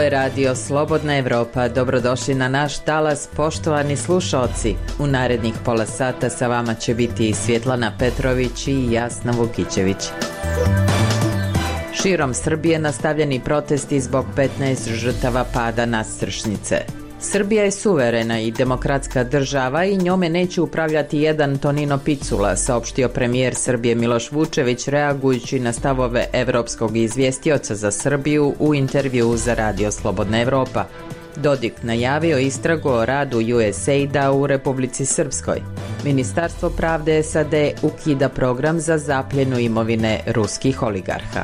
je Radio Slobodna Evropa. Dobrodošli na naš talas, poštovani slušalci. U narednih pola sata sa vama će biti Svjetlana Petrović i Jasna Vukićević. Širom Srbije nastavljeni protesti zbog 15 žrtava pada nadstrešnice. Srbija je suverena i demokratska država i njome neće upravljati jedan Tonino Picula, saopštio premijer Srbije Miloš Vučević reagujući na stavove evropskog izvjestioca za Srbiju u intervjuu za Radio Slobodna Evropa. Dodik najavio istragu o radu USAID-a u Republici Srpskoj. Ministarstvo pravde SAD ukida program za zapljenu imovine ruskih oligarha.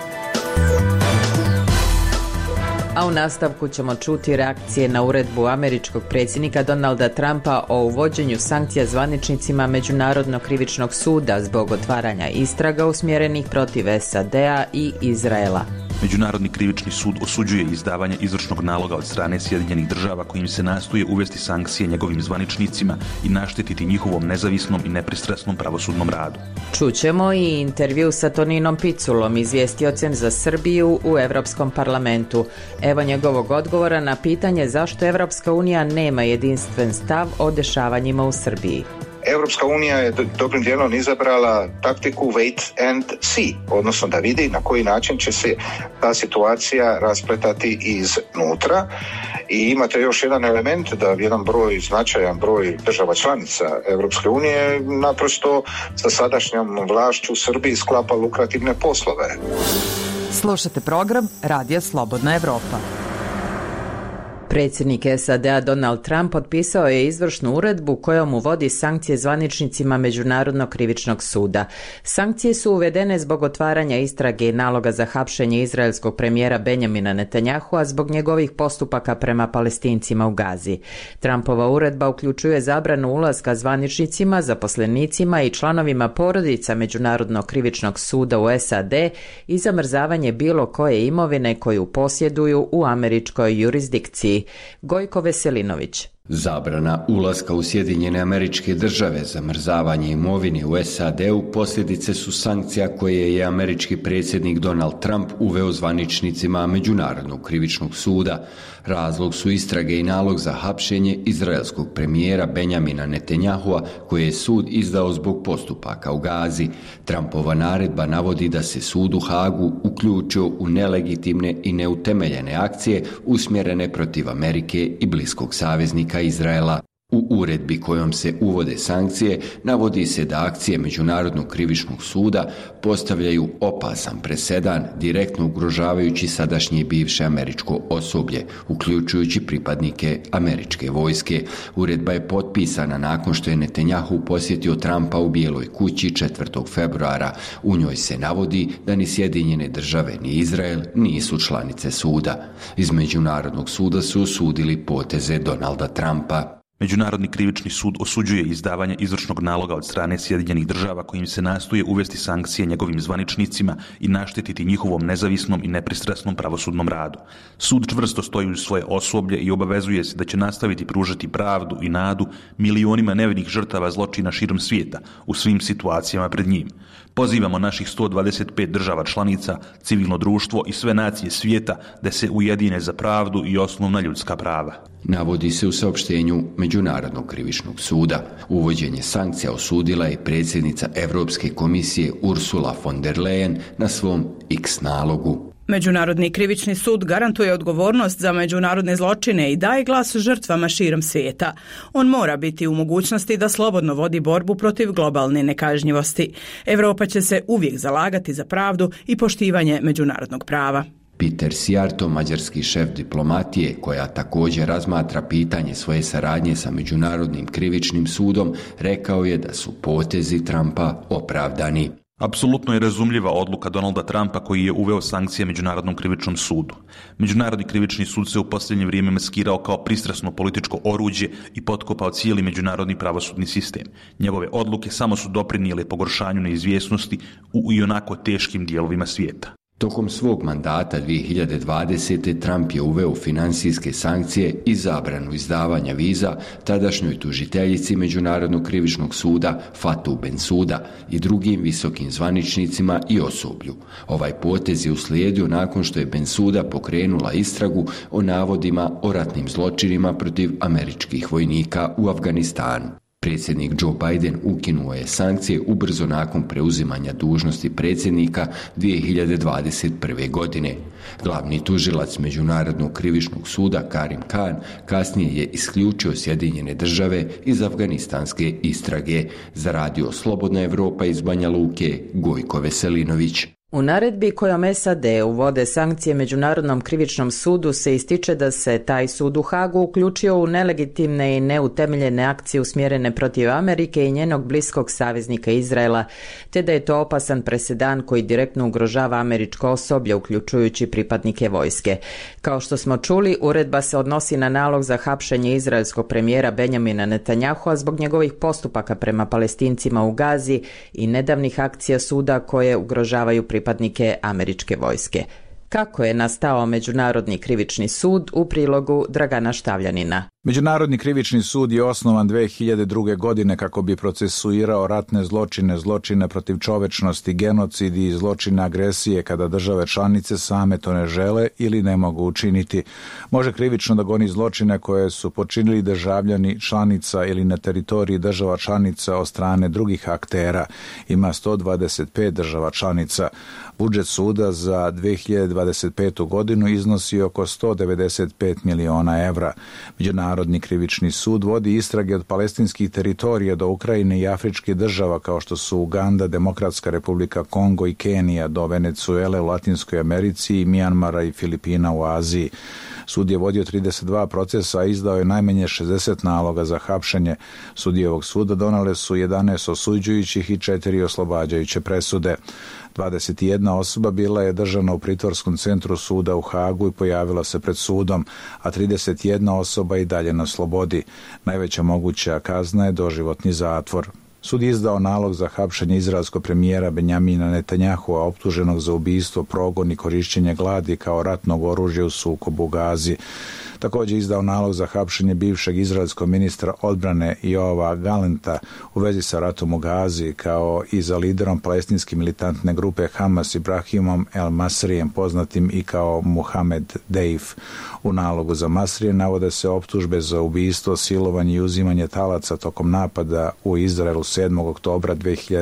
A u nastavku ćemo čuti reakcije na uredbu američkog predsjednika Donalda Trumpa o uvođenju sankcija zvaničnicima Međunarodnog krivičnog suda zbog otvaranja istraga usmjerenih protiv SAD-a i Izraela. Međunarodni krivični sud osuđuje izdavanje izvršnog naloga od strane Sjedinjenih država kojim se nastoje uvesti sankcije njegovim zvaničnicima i naštetiti njihovom nezavisnom i nepristrasnom pravosudnom radu. Čućemo i intervju sa Toninom Piculom, izvjestiocem za Srbiju u Europskom parlamentu. Evo njegovog odgovora na pitanje zašto Evropska unija nema jedinstven stav o dešavanjima u Srbiji. Europska unija je dobrim dijelom izabrala taktiku wait and see, odnosno da vidi na koji način će se ta situacija raspletati iznutra. I imate još jedan element da jedan značajan broj država članica Europske unije naprosto sa sadašnjom vlašću u Srbiji sklapa lukrativne poslove. Slušate program Radija Slobodna Evropa. Predsjednik SAD-a Donald Trump potpisao je izvršnu uredbu kojom uvodi sankcije zvaničnicima Međunarodnog krivičnog suda. Sankcije su uvedene zbog otvaranja istrage i naloga za hapšenje izraelskog premijera Benjamina Netanyahua zbog njegovih postupaka prema Palestincima u Gazi. Trumpova uredba uključuje zabranu ulaska zvaničnicima, zaposlenicima i članovima porodica Međunarodnog krivičnog suda u SAD i zamrzavanje bilo koje imovine koju posjeduju u američkoj jurisdikciji. Gojko Veselinović. Zabrana ulaska u Sjedinjene Američke Države, zamrzavanje imovine u SAD-u posljedice su sankcija koje je američki predsjednik Donald Trump uveo zvaničnicima Međunarodnog krivičnog suda. Razlog su istrage i nalog za hapšenje izraelskog premijera Benjamina Netanyahua koje je sud izdao zbog postupaka u Gazi. Trumpova naredba navodi da se sud u Hagu uključio u nelegitimne i neutemeljene akcije usmjerene protiv Amerike i bliskog saveznika Izraela. U uredbi kojom se uvode sankcije navodi se da akcije Međunarodnog krivičnog suda postavljaju opasan presedan direktno ugrožavajući sadašnje i bivše američko osoblje, uključujući pripadnike američke vojske. Uredba je potpisana nakon što je Netanjahu posjetio Trumpa u Bijeloj kući 4. februara. U njoj se navodi da ni Sjedinjene države ni Izrael nisu članice suda. Iz Međunarodnog suda su osudili poteze Donalda Trumpa. Međunarodni krivični sud osuđuje izdavanje izvršnog naloga od strane Sjedinjenih država kojim se nastoje uvesti sankcije njegovim zvaničnicima i naštetiti njihovom nezavisnom i nepristrasnom pravosudnom radu. Sud čvrsto stoji uz svoje osoblje i obavezuje se da će nastaviti pružati pravdu i nadu milionima nevinih žrtava zločina širom svijeta u svim situacijama pred njim. Pozivamo naših 125 država članica, civilno društvo i sve nacije svijeta da se ujedine za pravdu i osnovna ljudska prava. Navodi se u saopštenju Međunarodnog krivičnog suda. Uvođenje sankcija osudila je predsjednica Europske komisije Ursula von der Leyen na svom X nalogu. Međunarodni krivični sud garantuje odgovornost za međunarodne zločine i daje glas žrtvama širom svijeta. On mora biti u mogućnosti da slobodno vodi borbu protiv globalne nekažnjivosti. Europa će se uvijek zalagati za pravdu i poštivanje međunarodnog prava. Peter Sijarto, mađarski šef diplomatije, koja također razmatra pitanje svoje saradnje sa Međunarodnim krivičnim sudom, rekao je da su potezi Trumpa opravdani. Apsolutno je razumljiva odluka Donalda Trumpa koji je uveo sankcije Međunarodnom krivičnom sudu. Međunarodni krivični sud se u posljednje vrijeme maskirao kao pristrasno političko oruđe i potkopao cijeli međunarodni pravosudni sistem. Njegove odluke samo su doprinijele pogoršanju neizvjesnosti u ionako teškim dijelovima svijeta. Tokom svog mandata 2020. Trump je uveo financijske sankcije i zabranu izdavanja viza tadašnjoj tužiteljici Međunarodnog krivičnog suda Fatou Bensouda i drugim visokim zvaničnicima i osoblju. Ovaj potez je uslijedio nakon što je Bensouda pokrenula istragu o navodima o ratnim zločinima protiv američkih vojnika u Afganistanu. Predsjednik Joe Biden ukinuo je sankcije ubrzo nakon preuzimanja dužnosti predsjednika 2021. godine. Glavni tužilac Međunarodnog krivičnog suda Karim Khan kasnije je isključio Sjedinjene Države iz afganistanske istrage. Za radio Slobodna Evropa iz Banja Luke, Gojko Veselinović. U naredbi kojom SAD uvode sankcije Međunarodnom krivičnom sudu se ističe da se taj sud u Hagu uključio u nelegitimne i neutemeljene akcije usmjerene protiv Amerike i njenog bliskog saveznika Izraela, te da je to opasan presedan koji direktno ugrožava američko osoblje, uključujući pripadnike vojske. Kao što smo čuli, uredba se odnosi na nalog za hapšenje izraelskog premijera Benjamina Netanyahua zbog njegovih postupaka prema Palestincima u Gazi i nedavnih akcija suda koje ugrožavaju pripadnike američke vojske. Kako je nastao Međunarodni krivični sud, u prilogu Dragana Štavljanina. Međunarodni krivični sud je osnovan 2002. godine kako bi procesuirao ratne zločine, zločine protiv čovečnosti, genocidi i zločine agresije kada države članice same to ne žele ili ne mogu učiniti. Može krivično da goni zločine koje su počinili državljani članica ili na teritoriji država članica od strane drugih aktera. Ima 125 država članica. Budžet suda za 2025. godinu iznosi oko 195 miliona evra. Međunarodni krivični sud vodi istrage od palestinskih teritorija do Ukrajine i afričkih država kao što su Uganda, Demokratska republika Kongo i Kenija, do Venecuele u Latinskoj Americi i Mijanmara i Filipina u Aziji. Sud je vodio 32 procesa, a izdao je najmanje 60 naloga za hapšenje. Sudije ovog suda donale su 11 osuđujućih i 4 oslobađajuće presude. 21 osoba bila je držana u pritvorskom centru suda u Hagu i pojavila se pred sudom, a 31 osoba i dalje na slobodi. Najveća moguća kazna je doživotni zatvor. Sud je izdao nalog za hapšenje izraelskog premijera Benjamina Netanyahua, optuženog za ubistvo, progon i korišćenje gladi kao ratnog oružja u sukobu u Gazi. Također izdao nalog za hapšenje bivšeg izraelskog ministra odbrane Joava Galanta u vezi sa ratom u Gazi, kao i za liderom palestinske militantne grupe Hamas Ibrahimom El Masrijem, poznatim i kao Mohamed Deif. U nalogu za Masrije navode se optužbe za ubistvo, silovanje i uzimanje talaca tokom napada u Izraelu 7. oktobra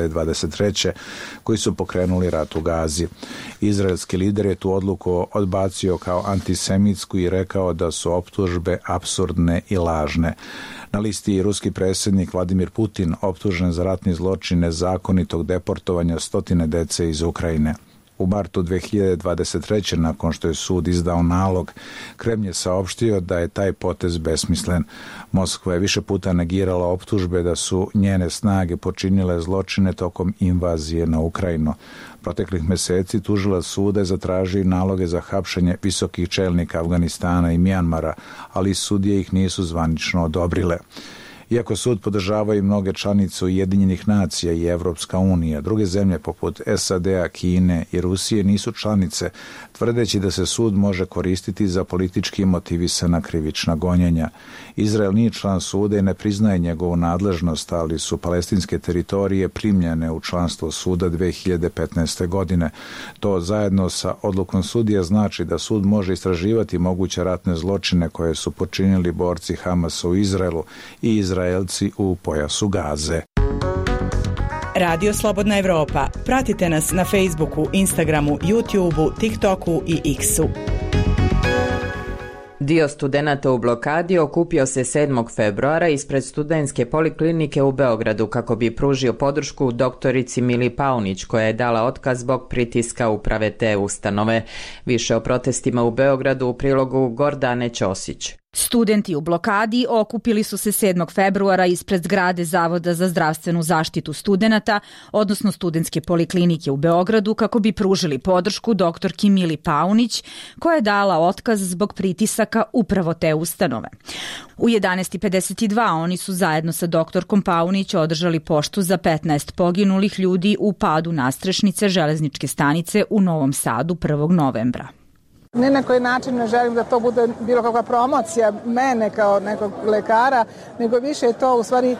2023. koji su pokrenuli rat u Gazi. Izraelski lider je tu odluku odbacio kao antisemitsku i rekao da su optužbe apsurdne i lažne. Na listi je ruski predsjednik Vladimir Putin, optužen za ratni zločin nezakonitog deportovanja stotine dece iz Ukrajine. U martu 2023. nakon što je sud izdao nalog, Kremlj je saopštio da je taj potez besmislen. Moskva je više puta negirala optužbe da su njene snage počinile zločine tokom invazije na Ukrajinu. Proteklih mjeseci tužilac suda je zatražio naloge za hapšenje visokih čelnika Afganistana i Mijanmara, ali sudije ih nisu zvanično odobrile. Iako sud podržavaju i mnoge članice Ujedinjenih nacija i Evropska unija, druge zemlje poput SAD-a, Kine i Rusije nisu članice, tvrdeći da se sud može koristiti za politički motivisana krivična gonjenja. Izrael nije član suda i ne priznaje njegovu nadležnost, ali su palestinske teritorije primljene u članstvo suda 2015. godine. To zajedno sa odlukom sudija znači da sud može istraživati moguće ratne zločine koje su počinili borci Hamasa u Izraelu i Izraelci u pojasu Gaze. Radio Slobodna Evropa. Pratite nas na Facebooku, Instagramu, YouTubeu, TikToku i X-u. Dio studenata u blokadi okupio se 7. februara ispred studentske poliklinike u Beogradu kako bi pružio podršku doktorici Mili Paunić, koja je dala otkaz zbog pritiska uprave te ustanove. Više o protestima u Beogradu u prilogu Gordane Ćosić. Studenti u blokadi okupili su se 7. februara ispred zgrade Zavoda za zdravstvenu zaštitu studenata, odnosno studentske poliklinike u Beogradu, kako bi pružili podršku doktorki Mili Paunić, koja je dala otkaz zbog pritisaka upravo te ustanove. U 11:52 oni su zajedno sa doktorkom Paunić održali poštu za 15 poginulih ljudi u padu nastrešnice železničke stanice u Novom Sadu 1. novembra. Ni na koji način ne želim da to bude bilo kakva promocija mene kao nekog lekara, nego više je to u stvari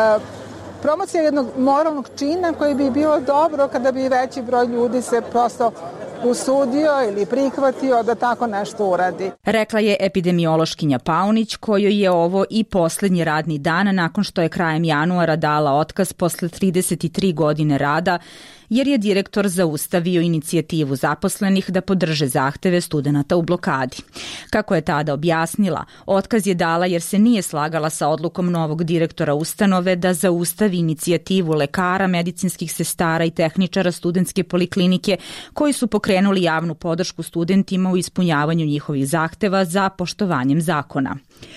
promocija jednog moralnog čina koji bi bilo dobro kada bi veći broj ljudi se prosto usudio ili prihvatio da tako nešto uradi. Rekla je epidemiološkinja Paunić, kojoj je ovo i poslednji radni dan nakon što je krajem januara dala otkaz posle 33 godine rada, jer je direktor zaustavio inicijativu zaposlenih da podrže zahteve studenata u blokadi. Kako je tada objasnila, otkaz je dala jer se nije slagala sa odlukom novog direktora ustanove da zaustavi inicijativu lekara, medicinskih sestara i tehničara studentske poliklinike koji su pokrenuli javnu podršku studentima u ispunjavanju njihovih zahteva za poštovanjem zakona.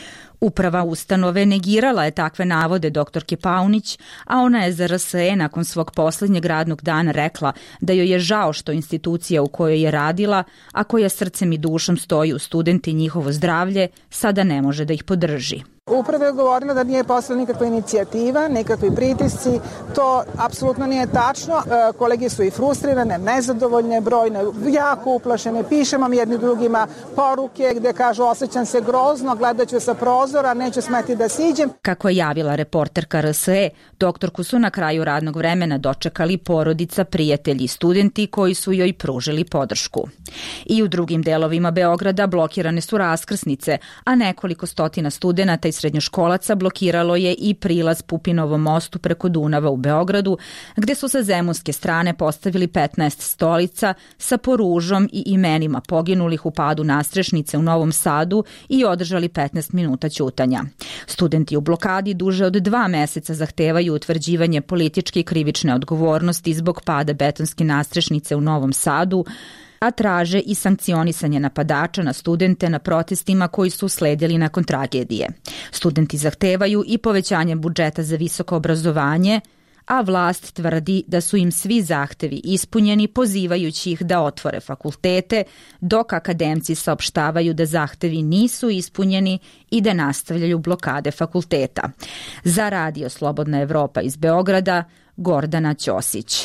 Uprava ustanove negirala je takve navode doktorke Paunić, a ona je za RSE nakon svog poslednjeg radnog dana rekla da joj je žao što institucija u kojoj je radila, a koja srcem i dušom stoji u studente i njihovo zdravlje, sada ne može da ih podrži. Upravo je govorila da nije poslala nikakva inicijativa, nikakvi pritisci, to apsolutno nije tačno. Kolege su i frustrirane, nezadovoljne, brojne, jako uplašene, pišemo mi jedni drugima poruke gde kažu osjećam se grozno, gledaću sa prozora, neću smeti da siđem. Kako je javila reporterka RSE, doktorku su na kraju radnog vremena dočekali porodica, prijatelji i studenti koji su joj pružili podršku. I u drugim delovima Beograda blokirane su raskrsnice, a nekoliko stotina studenata i srednjoškolaca blokiralo je i prilaz Pupinovom mostu preko Dunava u Beogradu, gde su sa zemunske strane postavili 15 stolica sa poružom i imenima poginulih u padu nastrešnice u Novom Sadu i održali 15 minuta ćutanja. Studenti u blokadi duže od 2 meseca zahtevaju utvrđivanje političke i krivične odgovornosti zbog pada betonske nastrešnice u Novom Sadu, a traže i sankcionisanje napadača na studente na protestima koji su sledili nakon tragedije. Studenti zahtevaju i povećanje budžeta za visoko obrazovanje, a vlast tvrdi da su im svi zahtevi ispunjeni, pozivajući ih da otvore fakultete, dok akademci saopštavaju da zahtevi nisu ispunjeni i da nastavljaju blokade fakulteta. Za Radio Slobodna Evropa iz Beograda, Gordana Ćosić.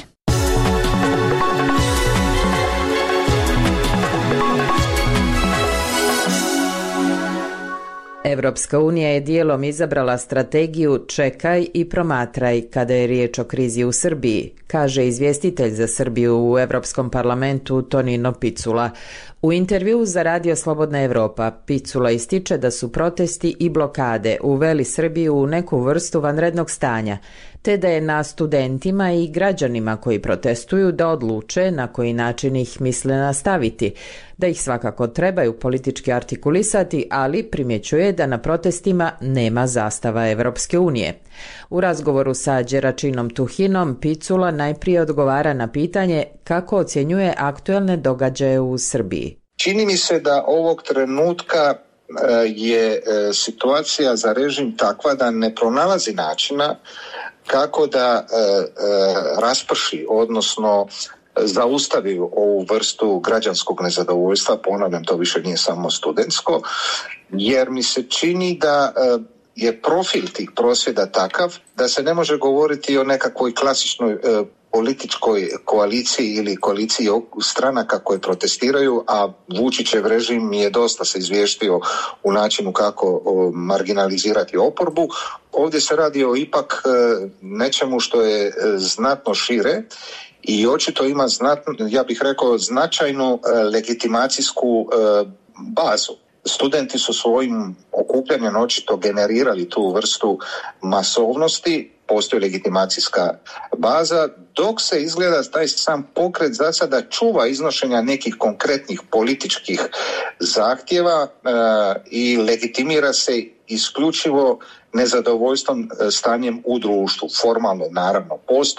Evropska unija je dijelom izabrala strategiju čekaj i promatraj kada je riječ o krizi u Srbiji, kaže izvjestitelj za Srbiju u Evropskom parlamentu Tonino Picula. U intervjuu za Radio Slobodna Evropa Picula ističe da su protesti i blokade uveli Srbiju u neku vrstu vanrednog stanja, te da je na studentima i građanima koji protestuju da odluče na koji način ih misle nastaviti, da ih svakako trebaju politički artikulisati, ali primjećuje da na protestima nema zastava Evropske unije. U razgovoru sa Đeračinom Tuhinom Picula najprije odgovara na pitanje kako ocjenjuje aktuelne događaje u Srbiji. Čini mi se da ovog trenutka je situacija za režim takva da ne pronalazi načina kako da rasprši, odnosno zaustavi ovu vrstu građanskog nezadovoljstva, ponavljam, to više nije samo studentsko, jer mi se čini da je profil tih prosvjeda takav da se ne može govoriti o nekakvoj klasičnoj političkoj koaliciji ili koaliciji stranaka koje protestiraju, a Vučićev režim je dosta se izvještio u načinu kako marginalizirati oporbu. Ovdje se radi o ipak nečemu što je znatno šire i očito ima ja bih rekao, značajnu legitimacijsku bazu. Studenti su svojim okupljanjem očito generirali tu vrstu masovnosti, postoji legitimacijska baza, dok se izgleda taj sam pokret za sada čuva iznošenja nekih konkretnih političkih zahtjeva i legitimira se isključivo nezadovoljstvom stanjem u društvu. Formalno, naravno, postoje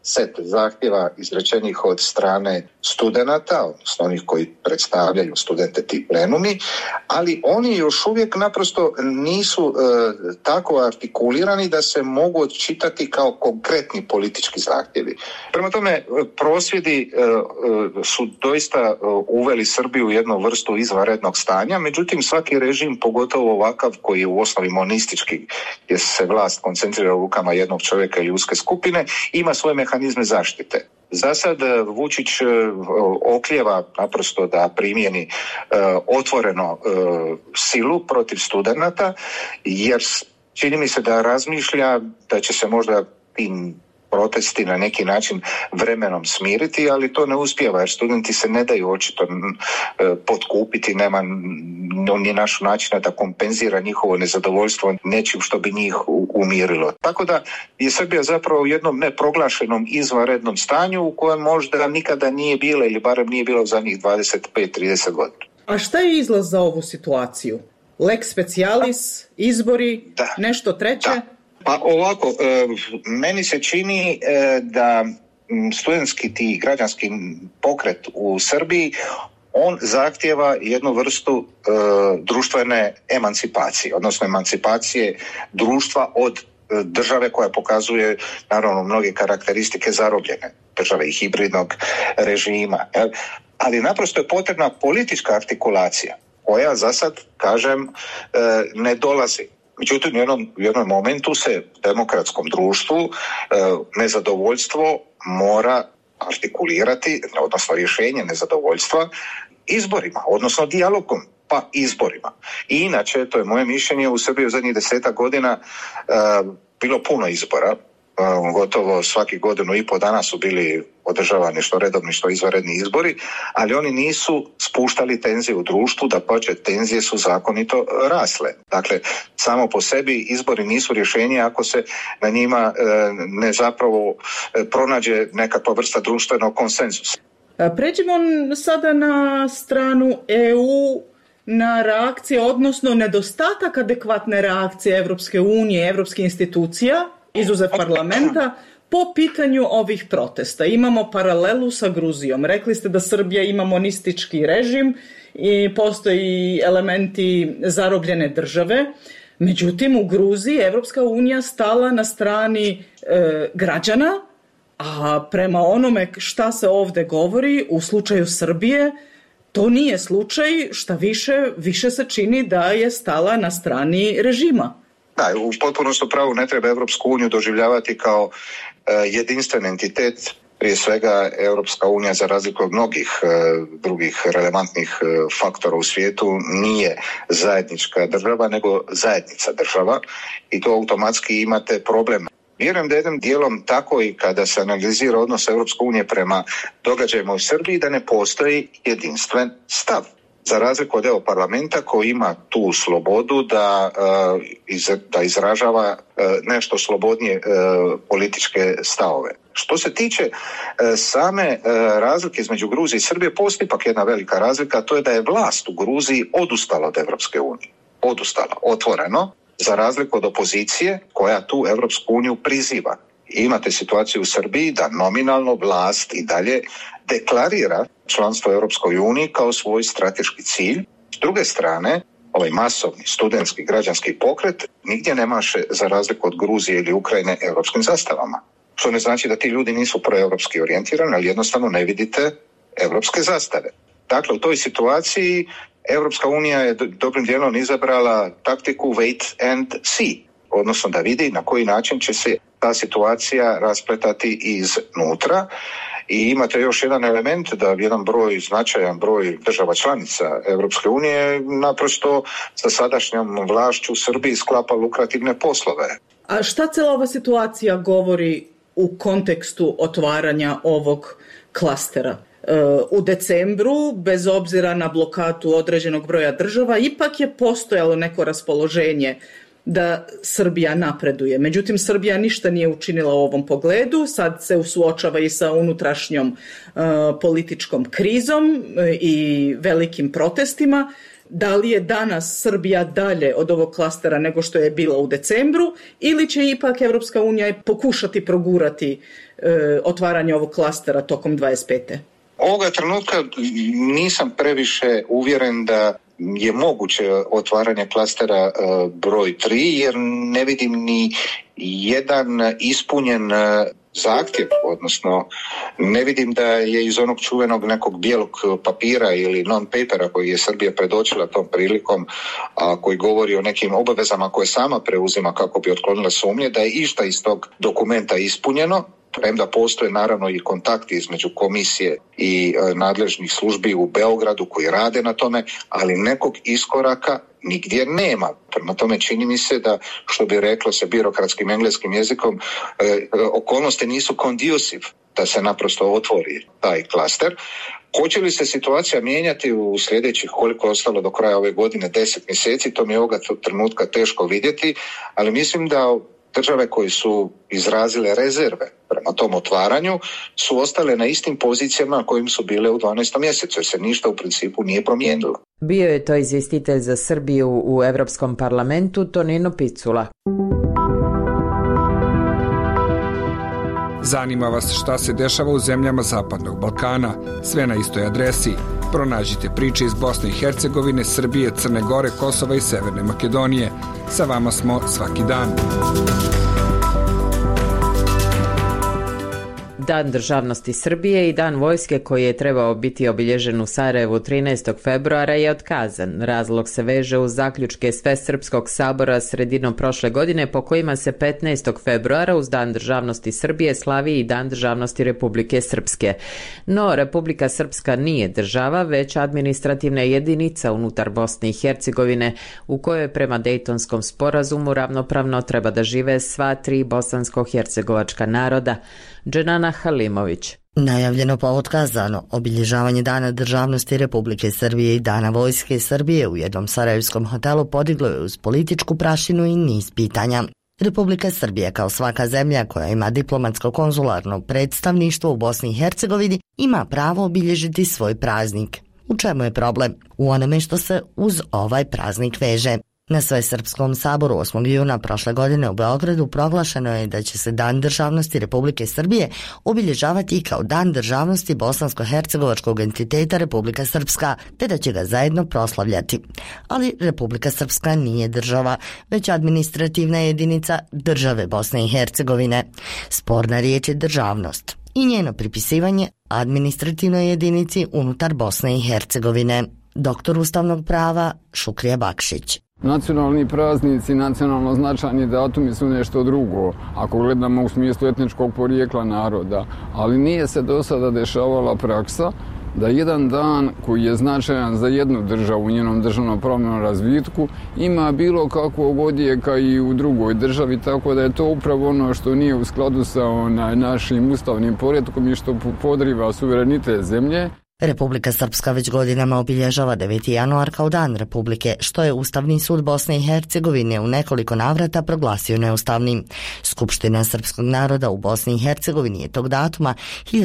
set zahtjeva izrečenih od strane studenata, odnosno onih koji predstavljaju studente ti plenumi, ali oni još uvijek naprosto nisu tako artikulirani da se mogu odčitati kao konkretni politički zahtjevi. Prema tome, prosvjedi su doista uveli Srbiju u jednu vrstu izvanrednog stanja, međutim svaki režim, pogotovo ovakav koji je u osnovi monistički, gdje se vlast koncentrira u rukama jednog čovjeka ili uske skupine, ima svoje mehanizme zaštite. Za sad Vučić oklijeva naprosto da primjeni otvoreno silu protiv studenata, jer čini mi se da razmišlja da će se možda tim protesti na neki način vremenom smiriti, ali to ne uspijeva jer studenti se ne daju očito potkupiti, nema ni našu načina da kompenzira njihovo nezadovoljstvo nečim što bi njih umirilo. Tako da je Srbija zapravo u jednom neproglašenom izvanrednom stanju u kojem možda nikada nije bila ili barem nije bila u zadnjih 25-30 godina. A šta je izlaz za ovu situaciju? Lex specialis, izbori, nešto treće? Da. Pa ovako, meni se čini da studentski ti građanski pokret u Srbiji, on zahtijeva jednu vrstu društvene emancipacije, odnosno emancipacije društva od države koja pokazuje naravno mnoge karakteristike zarobljene države i hibridnog režima. Ali naprosto je potrebna politička artikulacija koja za sad, kažem, ne dolazi. Međutim, u jednom momentu se demokratskom društvu nezadovoljstvo mora artikulirati, odnosno rješenje nezadovoljstva izborima, odnosno dijalogom, pa izborima. I inače, to je moje mišljenje, u Srbiji u zadnjih 10 godina bilo puno izbora. Gotovo svaki godinu i po dana su bili održavani što redovni što izvanredni izbori, ali oni nisu spuštali tenzije u društvu, dapače tenzije su zakonito rasle. Dakle, samo po sebi izbori nisu rješenje ako se na njima ne zapravo pronađe nekakva vrsta društvenog konsenzusa. Pređimo sada na stranu EU, na reakcije, odnosno nedostatak adekvatne reakcije Evropske unije, evropskih institucija, izuzev parlamenta, po pitanju ovih protesta. Imamo paralelu sa Gruzijom. Rekli ste da Srbija ima monistički režim i postoji elementi zarobljene države. Međutim, u Gruziji Evropska unija stala na strani građana, a prema onome šta se ovdje govori, u slučaju Srbije, to nije slučaj, šta više se čini da je stala na strani režima. Da, u potpunosti pravu ne treba Europsku uniju doživljavati kao jedinstven entitet. Prije svega Europska unija, za razliku od mnogih drugih relevantnih faktora u svijetu, nije zajednička država, nego zajednica država i to automatski imate problem. Vjerujem da jednim dijelom tako i kada se analizira odnos Europske unije prema događajima u Srbiji, da ne postoji jedinstven stav. Za razliku od parlamenta koji ima tu slobodu da izražava nešto slobodnije političke stavove. Što se tiče same razlike između Gruzije i Srbije, postoji ipak jedna velika razlika, a to je da je vlast u Gruziji odustala od Europske unije. Odustala, otvoreno, za razliku od opozicije koja tu Europsku uniju priziva. Imate situaciju u Srbiji da nominalno vlast i dalje deklarira članstvo u Europskoj uniji kao svoj strateški cilj. S druge strane, ovaj masovni studentski građanski pokret nigdje ne maše, za razliku od Gruzije ili Ukrajine, europskim zastavama. Što ne znači da ti ljudi nisu proeuropski orijentirani, ali jednostavno ne vidite europske zastave. Dakle, u toj situaciji Europska unija je dobrim dijelom izabrala taktiku wait and see, odnosno da vidi na koji način će se ta situacija raspletati iznutra. I imate još jedan element da jedan značajan broj država članica Europske unije naprosto sa sadašnjom vlašću u Srbiji sklapa lukrativne poslove. A šta cijela ova situacija govori u kontekstu otvaranja ovog klastera? U decembru, bez obzira na blokadu određenog broja država, ipak je postojalo neko raspoloženje da Srbija napreduje. Međutim, Srbija ništa nije učinila u ovom pogledu, sad se suočava i sa unutrašnjom političkom krizom i velikim protestima. da li je danas Srbija dalje od ovog klastera nego što je bila u decembru ili će ipak Evropska unija pokušati progurati otvaranje ovog klastera tokom 25. Ovoga trenutka nisam previše uvjeren da je moguće otvaranje klastera broj 3, jer ne vidim ni jedan ispunjen zahtjev, odnosno ne vidim da je iz onog čuvenog nekog bijelog papira ili non-papera koji je Srbija predočila tom prilikom, a koji govori o nekim obavezama koje sama preuzima kako bi otklonila sumnje, da je išta iz tog dokumenta ispunjeno, premda postoje naravno i kontakti između komisije i nadležnih službi u Beogradu koji rade na tome, ali nekog iskoraka nigdje nema. Prema tome čini mi se da, što bi reklo se birokratskim engleskim jezikom, okolnosti nisu conducive da se naprosto otvori taj klaster. Hoće li se situacija mijenjati u sljedećih, koliko je ostalo do kraja ove godine, 10 mjeseci, to mi je ovoga trenutka teško vidjeti, ali mislim da države koje su izrazile rezerve prema tom otvaranju su ostale na istim pozicijama na kojim su bile u 12. mjesecu, jer se ništa u principu nije promijenilo. Bio je to izvjestitelj za Srbiju u Europskom parlamentu Tonino Picula. Zanima vas šta se dešava u zemljama Zapadnog Balkana? Sve na istoj adresi. Pronađite priče iz Bosne i Hercegovine, Srbije, Crne Gore, Kosova i Severne Makedonije. Sa vama smo svaki dan. Dan državnosti Srbije i Dan vojske koji je trebao biti obilježen u Sarajevu 13. februara je otkazan. Razlog se veže uz zaključke Svesrpskog sabora sredinom prošle godine po kojima se 15. februara uz Dan državnosti Srbije slavi i Dan državnosti Republike Srpske. No, Republika Srpska nije država, već administrativna jedinica unutar Bosne i Hercegovine u kojoj prema Dejtonskom sporazumu ravnopravno treba da žive sva tri bosansko-hercegovačka naroda. Dženana Halimović. Najavljeno pa otkazano obilježavanje Dana državnosti Republike Srbije i Dana vojske Srbije u jednom sarajevskom hotelu podiglo je uz političku prašinu i niz pitanja. Republika Srbija, kao svaka zemlja koja ima diplomatsko-konzularno predstavništvo u Bosni i Hercegovini, ima pravo obilježiti svoj praznik. U čemu je problem? U onome što se uz ovaj praznik veže. Na Svesrpskom saboru 8. juna prošle godine u Beogradu proglašeno je da će se Dan državnosti Republike Srbije obilježavati i kao Dan državnosti bosansko-hercegovačkog entiteta Republika Srpska, te da će ga zajedno proslavljati. Ali Republika Srpska nije država, već administrativna jedinica države Bosne i Hercegovine. Sporna riječ je državnost i njeno pripisivanje administrativnoj jedinici unutar Bosne i Hercegovine. Doktor ustavnog prava Šukrija Bakšić. Nacionalni praznici, nacionalno značajni datumi su nešto drugo, ako gledamo u smislu etničkog porijekla naroda, ali nije se do sada dešavala praksa da jedan dan koji je značajan za jednu državu u njenom državno-pravnom razvitku ima bilo kakvog odjeka i u drugoj državi, tako da je to upravo ono što nije u skladu sa našim ustavnim poretkom i što podriva suverenitet zemlje. Republika Srpska već godinama obilježava 9. januar kao Dan Republike, što je Ustavni sud Bosne i Hercegovine u nekoliko navrata proglasio neustavnim. Skupština srpskog naroda u Bosni i Hercegovini je tog datuma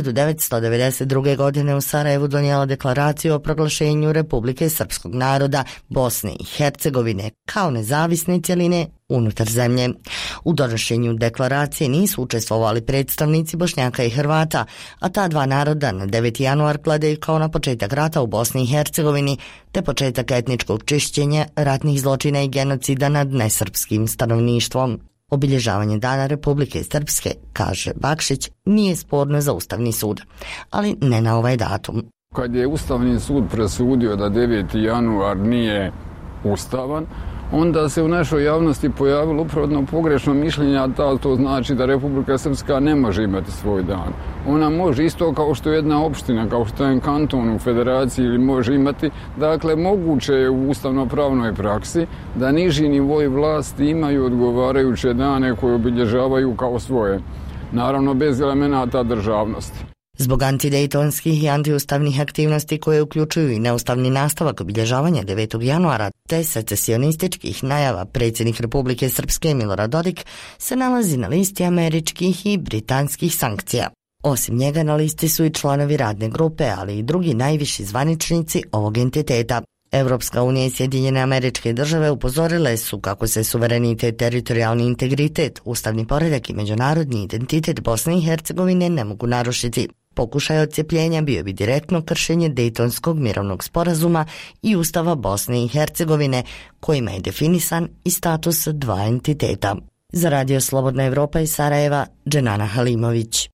1992. godine u Sarajevu donijela deklaraciju o proglašenju Republike Srpskog naroda Bosne i Hercegovine kao nezavisne cjeline unutar zemlje. U donošenju deklaracije nisu učestvovali predstavnici Bošnjaka i Hrvata, a ta dva naroda na 9. januar gledaju kao na početak rata u Bosni i Hercegovini, te početak etničkog čišćenja, ratnih zločina i genocida nad nesrpskim stanovništvom. Obilježavanje Dana Republike Srpske, kaže Bakšić, nije sporno za Ustavni sud, ali ne na ovaj datum. Kad je Ustavni sud presudio da 9. januar nije ustavan, onda se u našoj javnosti pojavilo upravo pogrešno mišljenje, a to znači da Republika Srpska ne može imati svoj dan. Ona može isto kao što jedna opština, kao što je kanton u federaciji ili može imati. Dakle, moguće je u ustavnopravnoj praksi da niži nivoi vlasti imaju odgovarajuće dane koje obilježavaju kao svoje. Naravno, bez elemenata državnosti. Zbog antidejtonskih i antiustavnih aktivnosti koje uključuju i neustavni nastavak obilježavanja 9. januara te secesionističkih najava, predsjednik Republike Srpske Milorad Dodik se nalazi na listi američkih i britanskih sankcija. Osim njega na listi su i članovi radne grupe, ali i drugi najviši zvaničnici ovog entiteta. Evropska unija i Sjedinjene Američke Države upozorile su kako se suverenitet, teritorijalni integritet, ustavni poredak i međunarodni identitet Bosne i Hercegovine ne mogu narušiti. Pokušaj odcepljenja bio bi direktno kršenje Dejtonskog mirovnog sporazuma i Ustava Bosne i Hercegovine, kojima je definisan i status dva entiteta. Za Radio Slobodna Evropa iz Sarajeva, Dženana Halimović.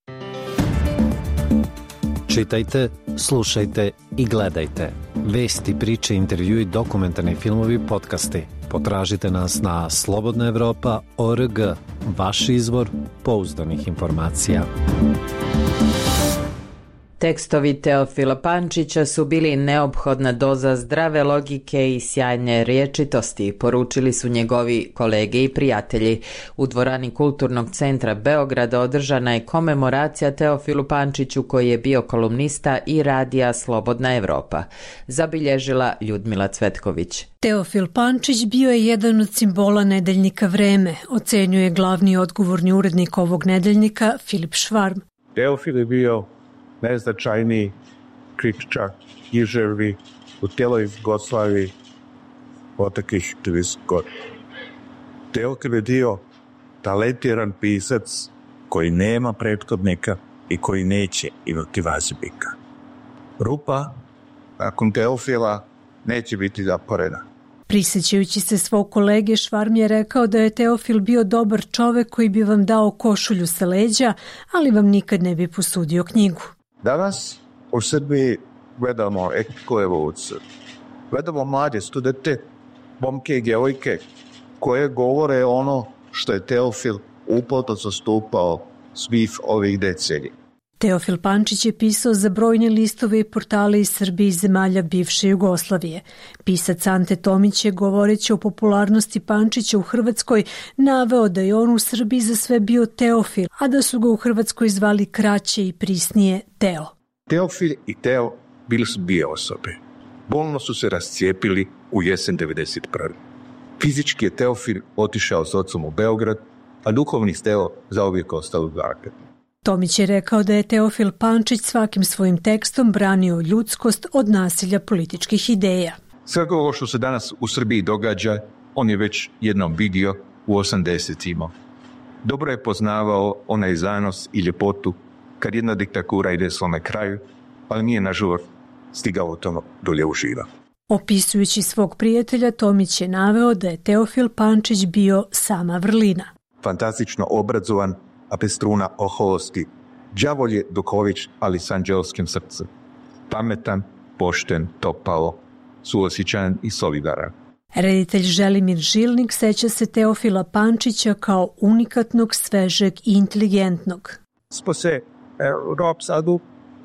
Čitajte, slušajte i gledajte. Vesti, priče, intervjui, dokumentarni filmovi, podcasti. Potražite nas na slobodnaevropa.org, vaš izvor pouzdanih informacija. Tekstovi Teofila Pančića su bili neophodna doza zdrave logike i sjajne rječitosti, poručili su njegovi kolege i prijatelji. U dvorani Kulturnog centra Beograda održana je komemoracija Teofilu Pančiću, koji je bio kolumnista i radija Slobodna Evropa. Zabilježila Ljudmila Cvetković. Teofil Pančić bio je jedan od simbola nedeljnika Vreme, ocenjuje glavni odgovorni urednik ovog nedeljnika Filip Švarm. Teofil je bio najznačajniji kritičar književni u cijeloj Jugoslaviji proteklih 30 godina. Teofil je bio talentiran pisac koji nema prethodnika i koji neće imati vazbika. Rupa nakon Teofila neće biti zaporena. Prisjećajući se svog kolege, Švarm je rekao da je Teofil bio dobar čovek koji bi vam dao košulju sa leđa, ali vam nikad ne bi posudio knjigu. Danas u Srbiji gledamo etičku evoluciju. Gledamo mlade studente, momke i djevojke, koje govore ono što je Teofil uporno zastupao svih ovih decenija. Teofil Pančić je pisao za brojne listove i portale iz Srbije i zemalja bivše Jugoslavije. Pisac Ante Tomić je, govoreći o popularnosti Pančića u Hrvatskoj, naveo da je on u Srbiji za sve bio Teofil, a da su ga u Hrvatskoj zvali kraće i prisnije Teo. Teofil i Teo bili su dvije osobe. Bolno su se rascijepili u jesen 1991. Fizički je Teofil otišao s ocom u Beograd, a duhovni Teo zauvijek ostao u Zagrebu. Tomić je rekao da je Teofil Pančić svakim svojim tekstom branio ljudskost od nasilja političkih ideja. Sve ovo što se danas u Srbiji događa, on je već jednom vidio u 80-ima. Dobro je poznavao onaj zanos i ljepotu kad jedna diktatura ide svome kraju, ali nije nažalost stigao u tome dulje uživa. Opisujući svog prijatelja, Tomić je naveo da je Teofil Pančić bio sama vrlina. Fantastično obrazovan, a bez truna oholosti. Đavolj je duhović, ali s anđelskim srcem. Pametan, pošten, topao, suosjećajan i solidaran. Reditelj Želimir Žilnik seća se Teofila Pančića kao unikatnog, svežeg i inteligentnog. Smo se Rob Sadu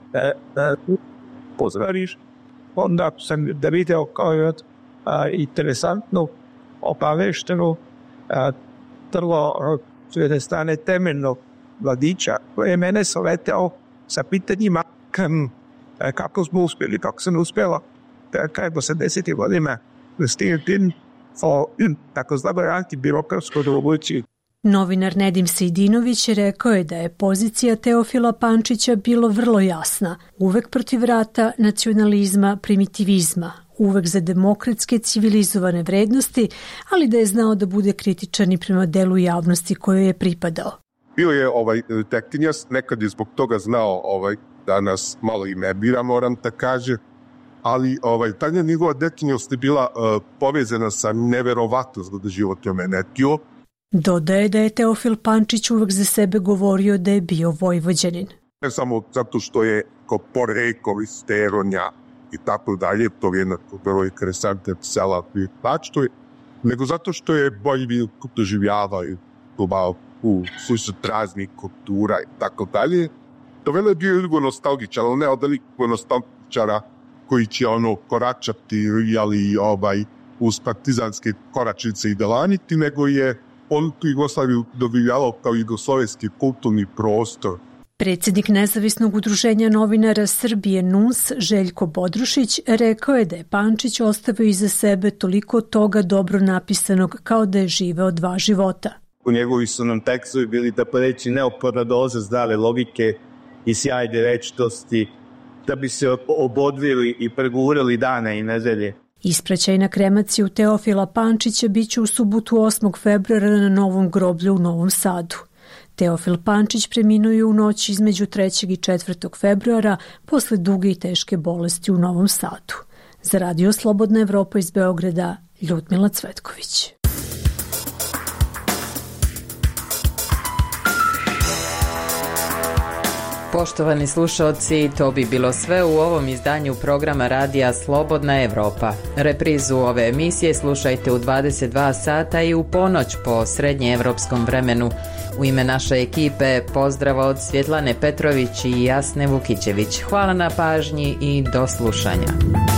pozvariš, onda sam da video kao je interesantno, obavešteno, trlo s jedne strane temeljnog mladića koji je mene savjetao sa pitanjima kako smo uspjeli, kako sam uspjela kraj 80. godina stignuti o takozvanoj antibirokratskoj revoluciji. Novinar Nedim Sejdinović rekao je da je pozicija Teofila Pančića bilo vrlo jasna, uvek protiv rata, nacionalizma, primitivizma, uvek za demokratske civilizovane vrednosti, ali da je znao da bude kritičan i prema delu javnosti kojoj je pripadao. Bio je tektinjas, nekad je zbog toga znao da nas malo i ne bira, moram da kaže, ali ta njegova detinjost je bila povezana sa neverovatno životom energijom. Dodaje da je Teofil Pančić uvek za sebe govorio da je bio Vojvođanin. Ne samo zato što je kao porekao iz Teronja i tako dalje, to je jednako vrlo interesantno sela u Bačtoj, nego zato što je bolji doživljavao u susret raznih kultura i tako dalje. To vele je bio ilgo nostalgičar, ali ne od velikog nostalgičara koji će koračati uz partizanske koračnice i delaniti, nego je on Jugoslaviju doživljavao kao jugoslovenski kulturni prostor. Predsjednik Nezavisnog udruženja novinara Srbije NUNS Željko Bodrušić rekao je da je Pančić ostavio iza sebe toliko toga dobro napisanog kao da je živeo dva života. U njegovi su nam tekstovi bili da poreći neophodna doza zdrave logike i sjajne rečitosti da bi se obodvili i pregurali dane i nedelje. Ispraćaj na kremaciju Teofila Pančića biće u subotu 8. februara na Novom groblju u Novom Sadu. Teofil Pančić preminuo je u noći između 3. i 4. februara posle duge i teške bolesti u Novom Sadu. Za Radio Slobodna Evropa iz Beograda, Ljudmila Cvetković. Poštovani slušalci, to bi bilo sve u ovom izdanju programa Radija Slobodna Evropa. Reprizu ove emisije slušajte u 22 sata i u ponoć po srednjeevropskom vremenu. U ime naše ekipe pozdrav od Svjetlane Petrović i Jasne Vukićević. Hvala na pažnji i do slušanja.